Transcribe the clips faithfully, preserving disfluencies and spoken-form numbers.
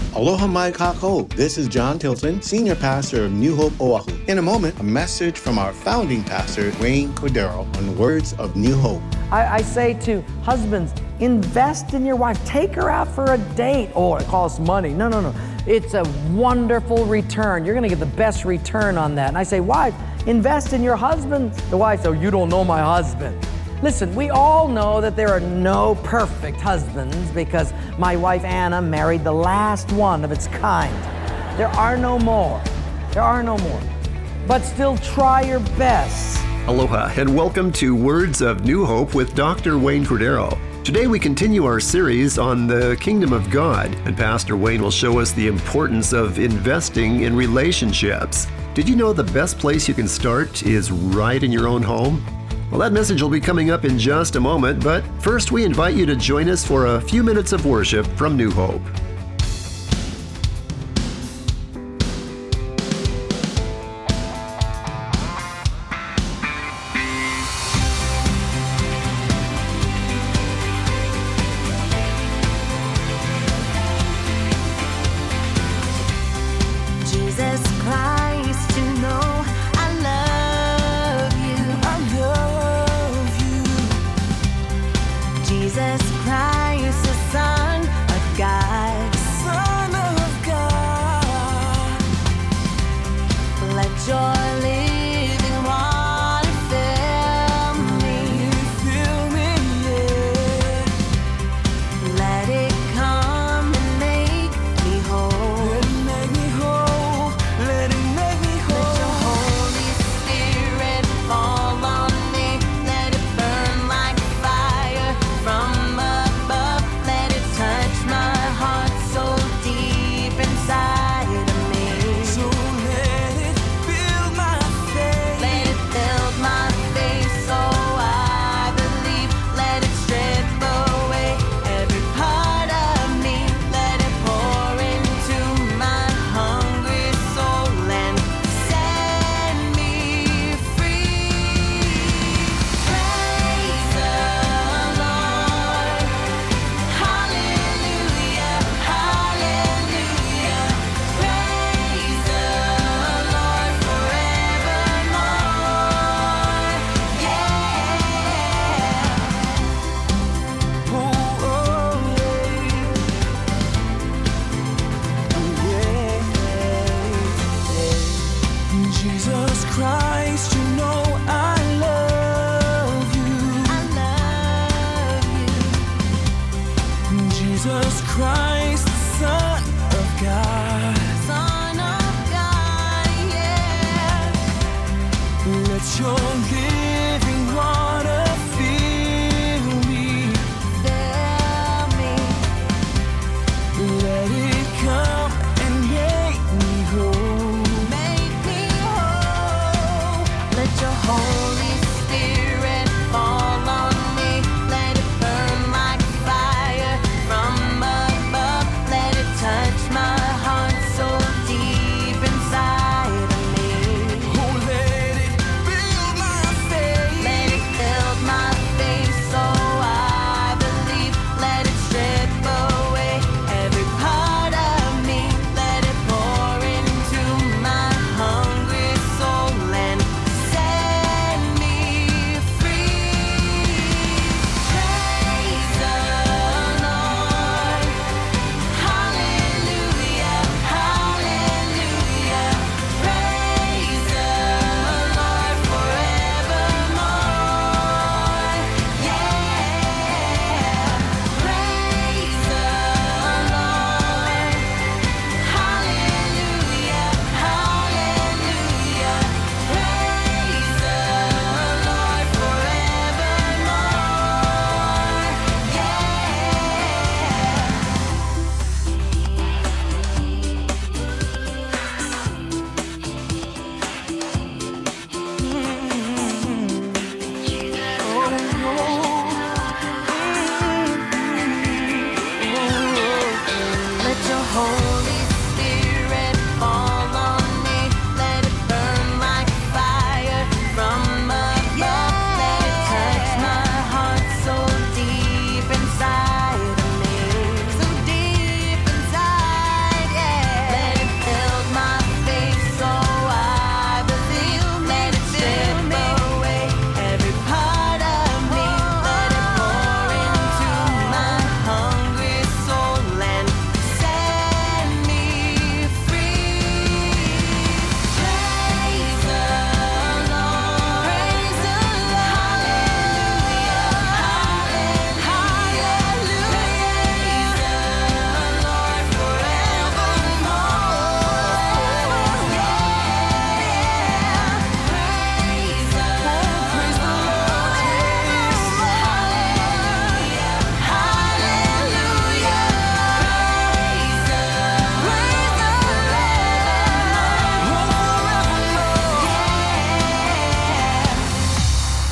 Aloha mai kākou. This is John Tilton, Senior Pastor of New Hope Oahu. In a moment, a message from our founding pastor, Wayne Cordero, on Words of New Hope. I, I say to husbands, invest in your wife. Take her out for a date. Oh, it costs money. No, no, no. It's a wonderful return. You're going to get the best return on that. And I say, wife, invest in your husband. The wife says, oh, you don't know my husband. Listen, we all know that there are no perfect husbands because my wife Anna married the last one of its kind. There are no more. There are no more. But still try your best. Aloha and welcome to Words of New Hope with Doctor Wayne Cordero. Today we continue our series on the Kingdom of God, and Pastor Wayne will show us the importance of investing in relationships. Did you know the best place you can start is right in your own home? Well, that message will be coming up in just a moment, but first we invite you to join us for a few minutes of worship from New Hope.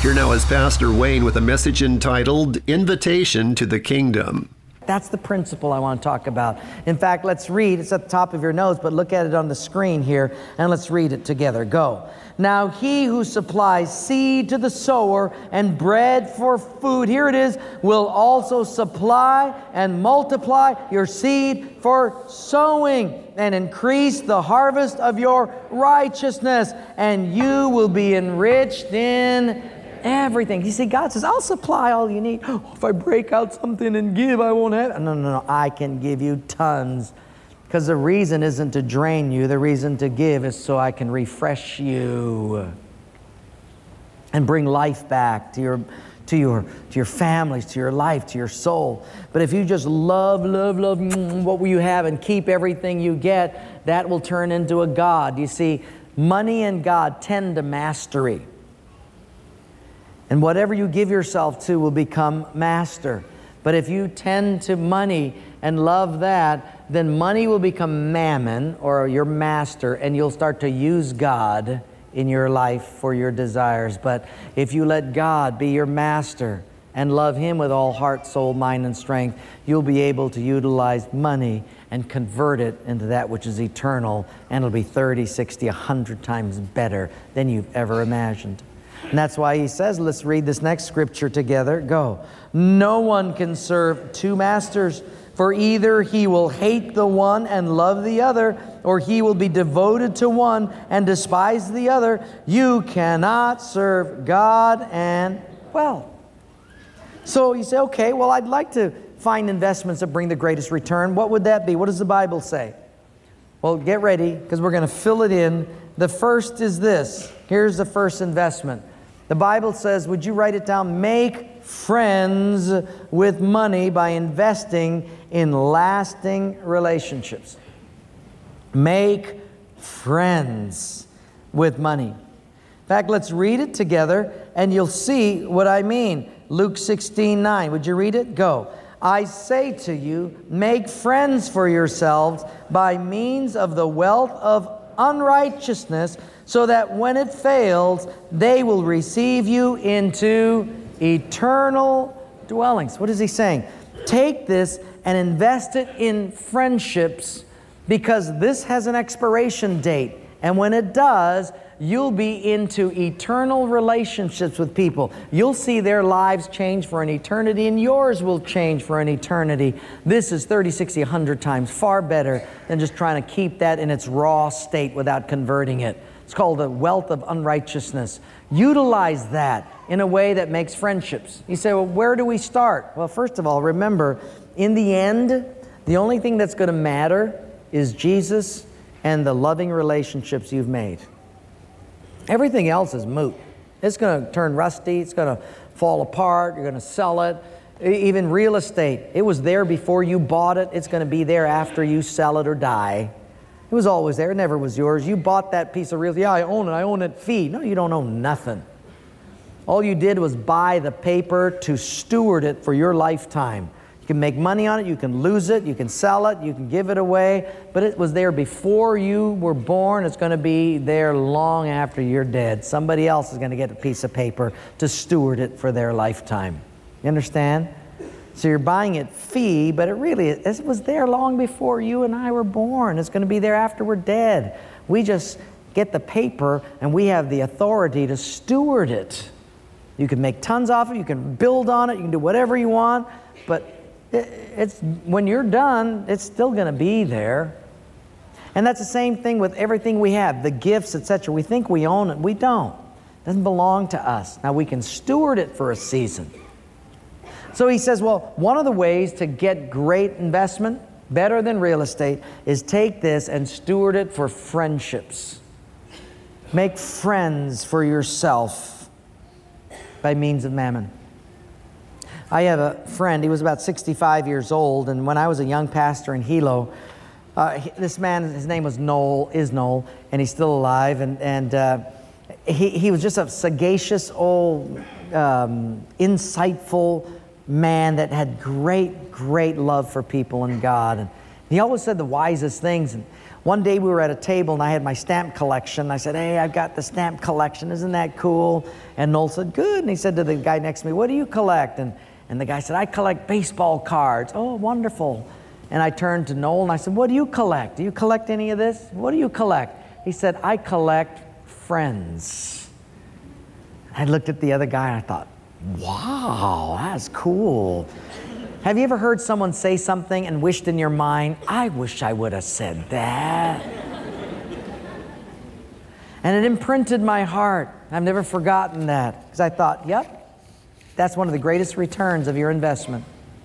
Here now is Pastor Wayne with a message entitled Invitation to the Kingdom. That's the principle I want to talk about. In fact, let's read. It's at the top of your notes, but look at it on the screen here, and let's read it together. Go. Now he who supplies seed to the sower and bread for food, here it is, will also supply and multiply your seed for sowing and increase the harvest of your righteousness, and you will be enriched in everything. You see, God says, I'll supply all you need. Oh, if I break out something and give, I won't have it. No, no, no. I can give you tons. Because the reason isn't to drain you. The reason to give is so I can refresh you and bring life back to your, to your, to your families, to your life, to your soul. But if you just love, love, love what will you have and keep everything you get, that will turn into a god. You see, money and God tend to mastery. And whatever you give yourself to will become master. But if you tend to money and love that, then money will become mammon, or your master, and you'll start to use God in your life for your desires. But if you let God be your master and love Him with all heart, soul, mind, and strength, you'll be able to utilize money and convert it into that which is eternal, and it'll be thirty, sixty, a hundred times better than you've ever imagined. And that's why he says, let's read this next scripture together. Go. No one can serve two masters, for either he will hate the one and love the other, or he will be devoted to one and despise the other. You cannot serve God and wealth. So you say, okay, well, I'd like to find investments that bring the greatest return. What would that be? What does the Bible say? Well, get ready, because we're going to fill it in. The first is this. Here's the first investment. The Bible says, would you write it down? Make friends with money by investing in lasting relationships. Make friends with money. In fact, let's read it together and you'll see what I mean. Luke sixteen nine. Would you read it? Go. I say to you, make friends for yourselves by means of the wealth of unrighteousness, so that when it fails, they will receive you into eternal dwellings. What is he saying? Take this and invest it in friendships, because this has an expiration date. And when it does, you'll be into eternal relationships with people. You'll see their lives change for an eternity, and yours will change for an eternity. This is thirty, sixty, a hundred times far better than just trying to keep that in its raw state without converting it. It's called the wealth of unrighteousness. Utilize that in a way that makes friendships. You say, well, where do we start? Well, first of all, remember, in the end, the only thing that's going to matter is Jesus and the loving relationships you've made. Everything else is moot. It's going to turn rusty. It's going to fall apart. You're going to sell it. Even real estate, it was there before you bought it. It's going to be there after you sell it or die. It was always there. It never was yours. You bought that piece of real estate. Yeah, I own it. I own it fee. No, you don't own nothing. All you did was buy the paper to steward it for your lifetime. You can make money on it. You can lose it. You can sell it. You can give it away. But it was there before you were born. It's going to be there long after you're dead. Somebody else is going to get a piece of paper to steward it for their lifetime. You understand? So you're buying it fee, but it really it was there long before you and I were born. It's going to be there after we're dead. We just get the paper and we have the authority to steward it. You can make tons off it. You can build on it. You can do whatever you want. But it, it's when you're done, it's still going to be there. And that's the same thing with everything we have, the gifts, et cetera. We think we own it. We don't. It doesn't belong to us. Now we can steward it for a season. So he says, well, one of the ways to get great investment, better than real estate, is take this and steward it for friendships. Make friends for yourself by means of mammon. I have a friend, he was about sixty-five years old, and when I was a young pastor in Hilo, uh, he, this man, his name was Noel, is Noel, and he's still alive, and, and uh, he, he was just a sagacious, old, um, insightful man that had great, great love for people and God. And He always said the wisest things. And one day we were at a table and I had my stamp collection. I said, hey, I've got the stamp collection. Isn't that cool? And Noel said, good. And he said to the guy next to me, what do you collect? And, and the guy said, I collect baseball cards. Oh, wonderful. And I turned to Noel and I said, what do you collect? Do you collect any of this? What do you collect? He said, I collect friends. I looked at the other guy and I thought, wow, that's cool. Have you ever heard someone say something and wished in your mind, I wish I would have said that? And it imprinted my heart. I've never forgotten that because I thought, yep, that's one of the greatest returns of your investment.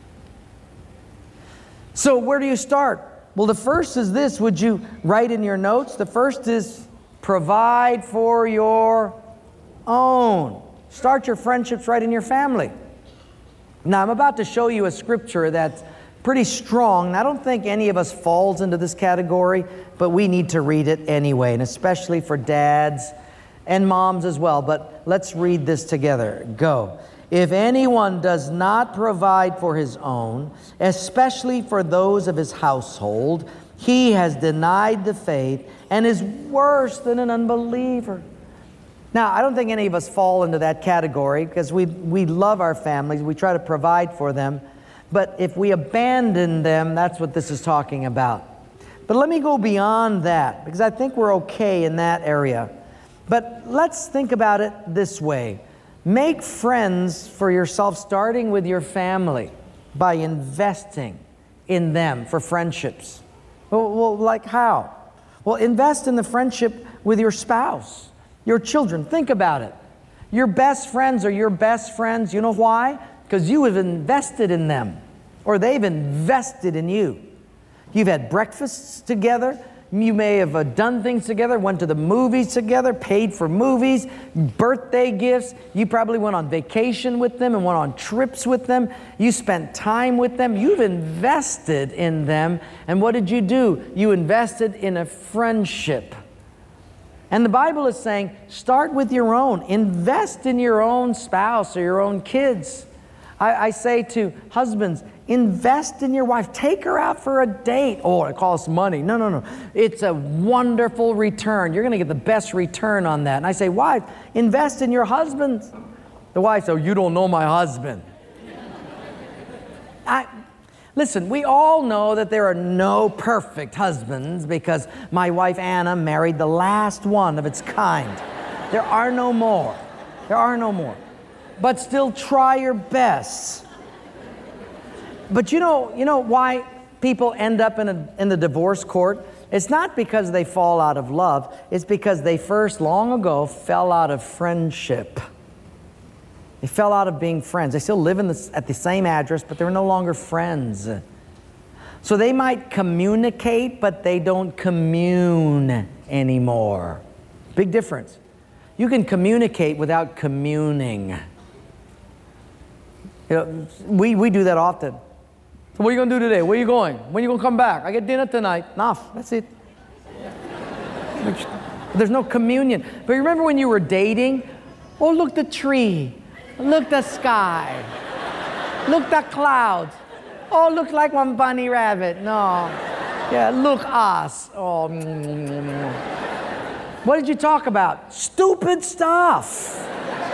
So where do you start? Well, the first is this. Would you write in your notes? The first is provide for your own. Start your friendships right in your family. Now, I'm about to show you a scripture that's pretty strong. And I don't think any of us falls into this category, but we need to read it anyway, and especially for dads and moms as well. But let's read this together. Go. If anyone does not provide for his own, especially for those of his household, he has denied the faith and is worse than an unbeliever. Now, I don't think any of us fall into that category because we, we love our families. We try to provide for them. But if we abandon them, that's what this is talking about. But let me go beyond that because I think we're okay in that area. But let's think about it this way. Make friends for yourself, starting with your family, by investing in them for friendships. Well, well, like how? Well, invest in the friendship with your spouse, your children. Think about it. Your best friends are your best friends. You know why? Because you have invested in them, or they've invested in you. You've had breakfasts together. You may have uh, done things together, went to the movies together, paid for movies, birthday gifts. You probably went on vacation with them and went on trips with them. You spent time with them. You've invested in them. And what did you do? You invested in a friendship. And the Bible is saying, start with your own. Invest in your own spouse or your own kids. I, I say to husbands, invest in your wife. Take her out for a date. Oh, it costs money. No, no, no. It's a wonderful return. You're going to get the best return on that. And I say, wife, invest in your husband. The wife says, oh, you don't know my husband. I, listen, we all know that there are no perfect husbands because my wife Anna married the last one of its kind. There are no more. There are no more. But still try your best. But you know, you know why people end up in, a, in the divorce court? It's not because they fall out of love. It's because they first, long ago, fell out of friendship. They fell out of being friends. They still live in the, at the same address, but they're no longer friends. So they might communicate, but they don't commune anymore. Big difference. You can communicate without communing. You know, we, we do that often. So what are you going to do today? Where are you going? When are you going to come back? I get dinner tonight. Enough. That's it. There's no communion. But remember when you were dating? Oh, look the tree. Look the sky. Look the clouds. Oh, look like one bunny rabbit. No. Yeah, look us. Oh. What did you talk about? Stupid stuff.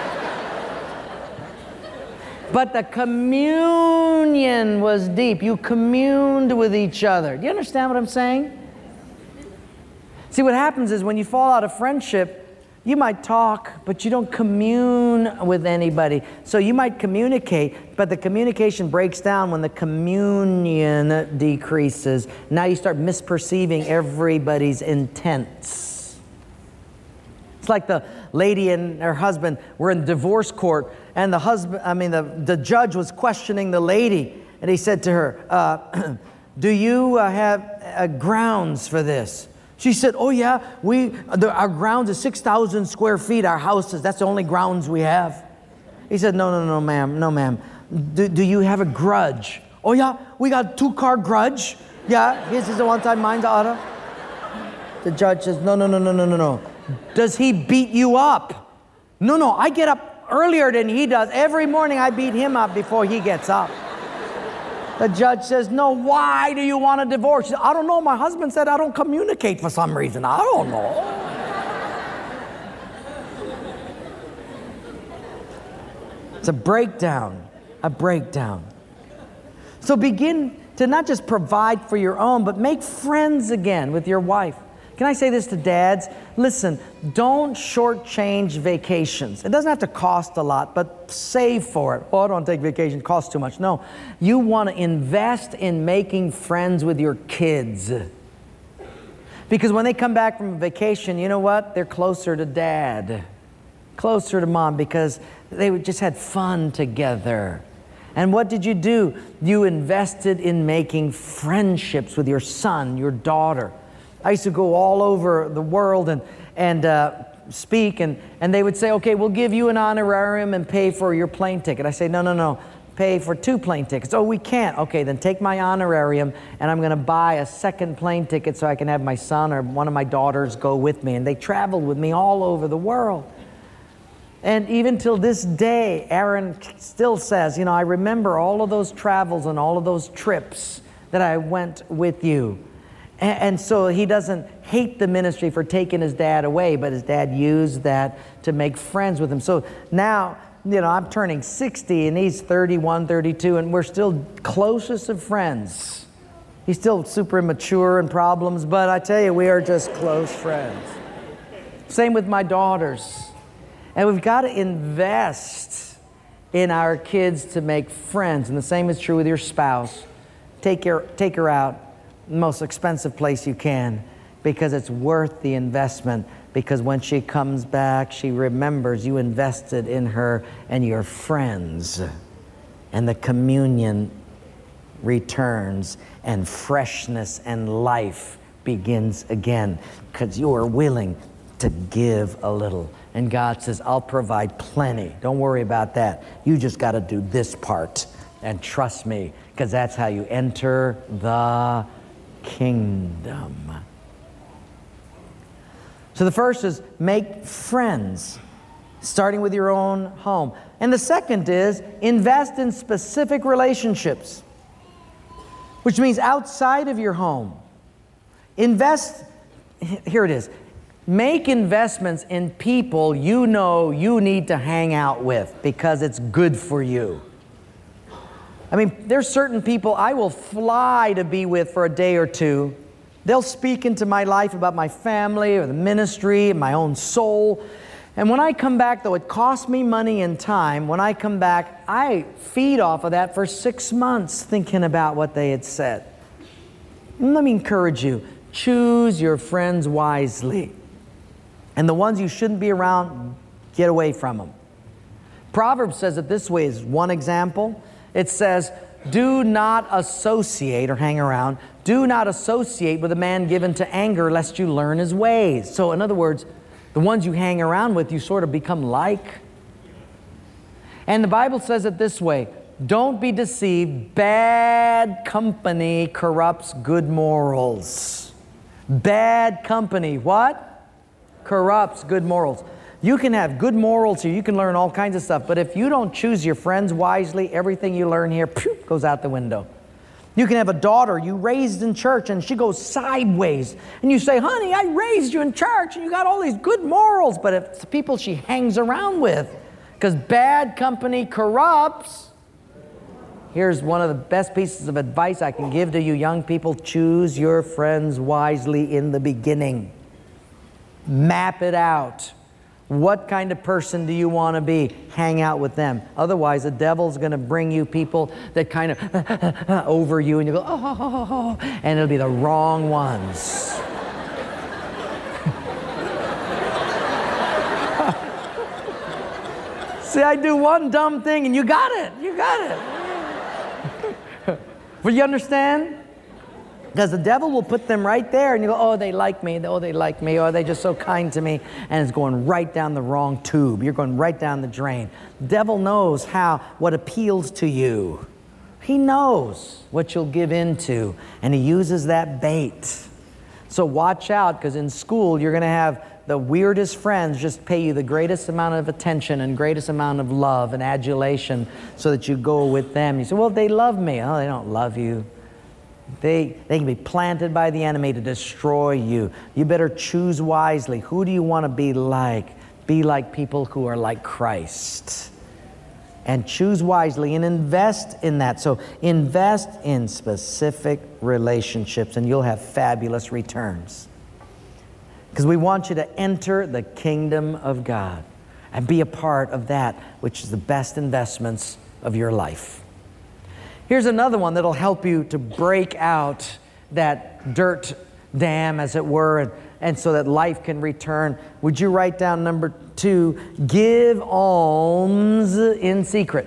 But the communion was deep. You communed with each other. Do you understand what I'm saying? See, what happens is when you fall out of friendship, you might talk, but you don't commune with anybody. So you might communicate, but the communication breaks down when the communion decreases. Now you start misperceiving everybody's intents. It's like the lady and her husband were in divorce court, and the husband, I mean, the, the judge was questioning the lady, and he said to her, uh, do you uh, have uh, grounds for this? She said, oh yeah, we, the, our grounds is six thousand square feet, our houses, that's the only grounds we have. He said, no, no, no, ma'am, no, ma'am. Do, do you have a grudge? Oh yeah, we got a two-car grudge. Yeah, his is the one time, mine's the other. The judge says, no, no, no, no, no, no, no. Does he beat you up? No, no, I get up earlier than he does. Every morning I beat him up before he gets up. The judge says, no, why do you want a divorce? She said, I don't know. My husband said I don't communicate for some reason. I don't know. It's a breakdown, a breakdown. So begin to not just provide for your own, but make friends again with your wife. Can I say this to dads? Listen, don't shortchange vacations. It doesn't have to cost a lot, but save for it. Oh, I don't want to take vacation, it costs too much. No, you want to invest in making friends with your kids. Because when they come back from vacation, you know what? They're closer to dad, closer to mom, because they just had fun together. And what did you do? You invested in making friendships with your son, your daughter. I used to go all over the world and, and uh, speak, and, and they would say, okay, we'll give you an honorarium and pay for your plane ticket. I say, no, no, no, pay for two plane tickets. Oh, we can't. Okay, then take my honorarium, and I'm going to buy a second plane ticket so I can have my son or one of my daughters go with me. And they traveled with me all over the world. And even till this day, Aaron still says, you know, I remember all of those travels and all of those trips that I went with you. And, and so he doesn't hate the ministry for taking his dad away, but his dad used that to make friends with him. So now, you know, I'm turning sixty and he's thirty-one, thirty-two, and we're still closest of friends. He's still super immature and problems, but I tell you, we are just close friends. Same with my daughters. And we've got to invest in our kids to make friends. And the same is true with your spouse. Take her, take her out the most expensive place you can, because it's worth the investment. Because when she comes back, she remembers you invested in her and your friends. And the communion returns, and freshness and life begins again, because you are willing to give a little. And God says, I'll provide plenty. Don't worry about that. You just got to do this part. And trust me, because that's how you enter the kingdom. So the first is make friends, starting with your own home. And the second is invest in specific relationships, which means outside of your home. Invest, here it is. Make investments in people you know you need to hang out with because it's good for you. I mean, there's certain people I will fly to be with for a day or two. They'll speak into my life about my family or the ministry and my own soul. And when I come back, though it costs me money and time, when I come back, I feed off of that for six months thinking about what they had said. And let me encourage you, choose your friends wisely. And the ones you shouldn't be around, get away from them. Proverbs says it this way as one example. It says, do not associate or hang around. Do not associate with a man given to anger lest you learn his ways. So in other words, the ones you hang around with, you sort of become like. And the Bible says it this way, don't be deceived. Bad company corrupts good morals. Bad company, what? Corrupts good morals. You can have good morals here. You can learn all kinds of stuff. But if you don't choose your friends wisely, everything you learn here phew, goes out the window. You can have a daughter you raised in church and she goes sideways. And you say, honey, I raised you in church and you got all these good morals. But if it's the people she hangs around with, because bad company corrupts. Here's one of the best pieces of advice I can give to you young people. Choose your friends wisely in the beginning. Map it out. What kind of person do you want to be? Hang out with them. Otherwise, the devil's going to bring you people that kind of over you, and you go, oh, oh, oh, oh, and it'll be the wrong ones. See, I do one dumb thing, and you got it. You got it. Will you understand? Because the devil will put them right there and you go, oh, they like me, oh, they like me, oh, they're just so kind to me. And it's going right down the wrong tube. You're going right down the drain. The devil knows how, what appeals to you. He knows what you'll give into, and he uses that bait. So watch out, because in school you're going to have the weirdest friends just pay you the greatest amount of attention and greatest amount of love and adulation so that you go with them. You say, well, they love me. Oh, they don't love you. They, they can be planted by the enemy to destroy you. You better choose wisely. Who do you want to be like? Be like people who are like Christ. And choose wisely and invest in that. So invest in specific relationships and you'll have fabulous returns. Because we want you to enter the kingdom of God and be a part of that which is the best investments of your life. Here's another one that'll help you to break out that dirt dam, as it were, and, and so that life can return. Would you write down number two, give alms in secret?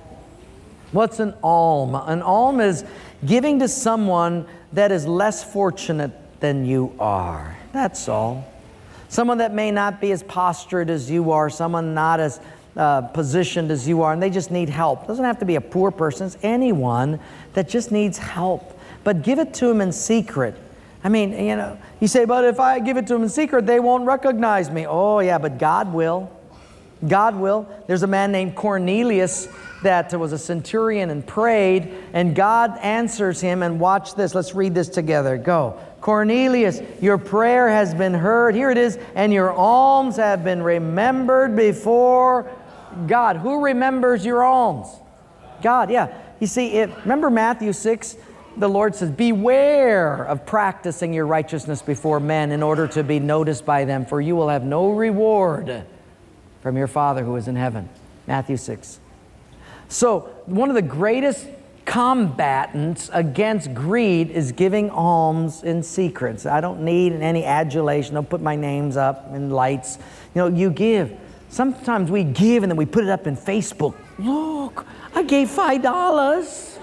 What's an alm? An alm is giving to someone that is less fortunate than you are. That's all. Someone that may not be as postured as you are, someone not as uh, positioned as you are, and they just need help. It doesn't have to be a poor person. It's anyone that just needs help. But give it to them in secret. I mean, you know, you say, but if I give it to them in secret, they won't recognize me. Oh, yeah, but God will. God will. There's a man named Cornelius that was a centurion and prayed, and God answers him. And watch this. Let's read this together. Go. Cornelius, your prayer has been heard. Here it is. And your alms have been remembered before God. Who remembers your alms? God, yeah. You see, it, remember Matthew six? The Lord says, beware of practicing your righteousness before men in order to be noticed by them, for you will have no reward from your Father who is in heaven. Matthew six. So one of the greatest combatants against greed is giving alms in secrets. I don't need any adulation. Don't put my names up in lights. You know, you give. Sometimes we give and then we put it up in Facebook. Look, I gave five dollars.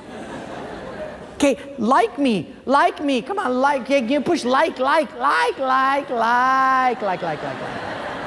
Okay, like me, like me. Come on, like. You push like, like, like, like, like, like, like, like, like.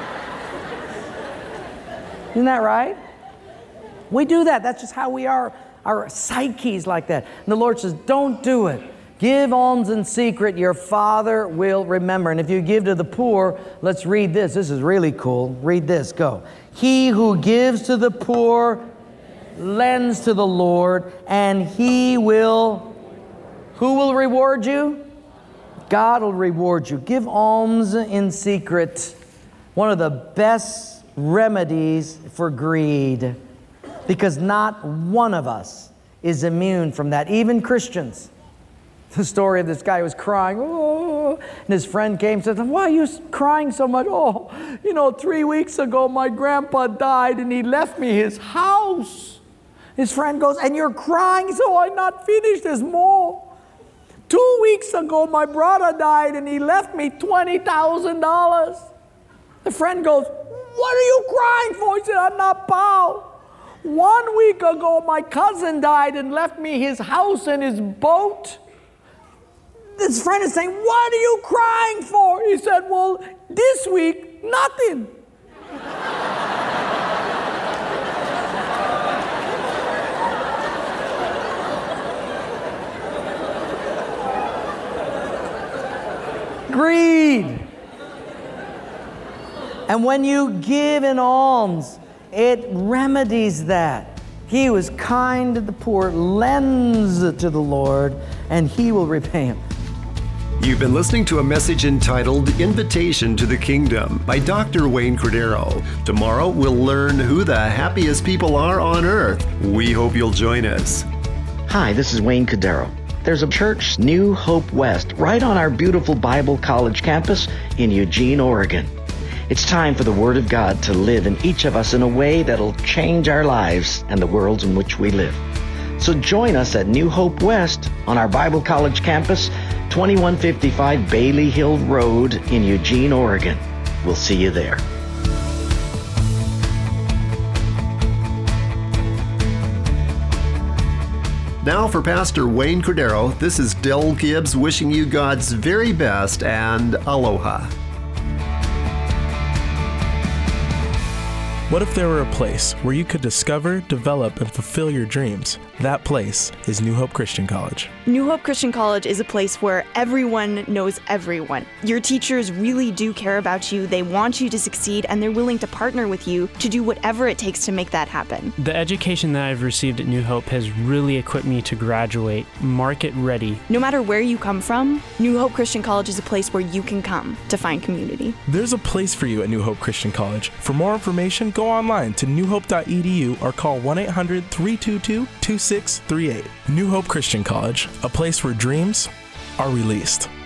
Isn't that right? We do that. That's just how we are. Our psyche's like that. And the Lord says, don't do it. Give alms in secret. Your Father will remember. And if you give to the poor, let's read this. This is really cool. Read this. Go. He who gives to the poor lends to the Lord, and He will... Who will reward you? God will reward you. Give alms in secret. One of the best remedies for greed. Because not one of us is immune from that, even Christians. The story of this guy who was crying, oh, and his friend came and said, why are you crying so much? Oh, you know, three weeks ago my grandpa died and he left me his house. His friend goes, and you're crying, so I'm not finished, there's more. Two weeks ago my brother died and he left me twenty thousand dollars. The friend goes, what are you crying for? He said, I'm not poor. One week ago, my cousin died and left me his house and his boat. This friend is saying, what are you crying for? He said, well, this week, nothing. Greed. And when you give in alms, it remedies that. He who is kind to the poor lends to the Lord, and He will repay him. You've been listening to a message entitled Invitation to the Kingdom by Doctor Wayne Cordeiro. Tomorrow we'll learn who the happiest people are on earth. We hope you'll join us. Hi, this is Wayne Cordeiro. There's a church, New Hope West, right on our beautiful Bible College campus in Eugene, Oregon. It's time for the Word of God to live in each of us in a way that'll change our lives and the worlds in which we live. So join us at New Hope West on our Bible College campus, twenty-one fifty-five Bailey Hill Road in Eugene, Oregon. We'll see you there. Now for Pastor Wayne Cordeiro, this is Del Gibbs wishing you God's very best and aloha. What if there were a place where you could discover, develop, and fulfill your dreams? That place is New Hope Christian College. New Hope Christian College is a place where everyone knows everyone. Your teachers really do care about you, they want you to succeed, and they're willing to partner with you to do whatever it takes to make that happen. The education that I've received at New Hope has really equipped me to graduate market ready. No matter where you come from, New Hope Christian College is a place where you can come to find community. There's a place for you at New Hope Christian College. For more information, go online to new hope dot e d u or call one eight hundred, three two two, two six three eight. New Hope Christian College, a place where dreams are released.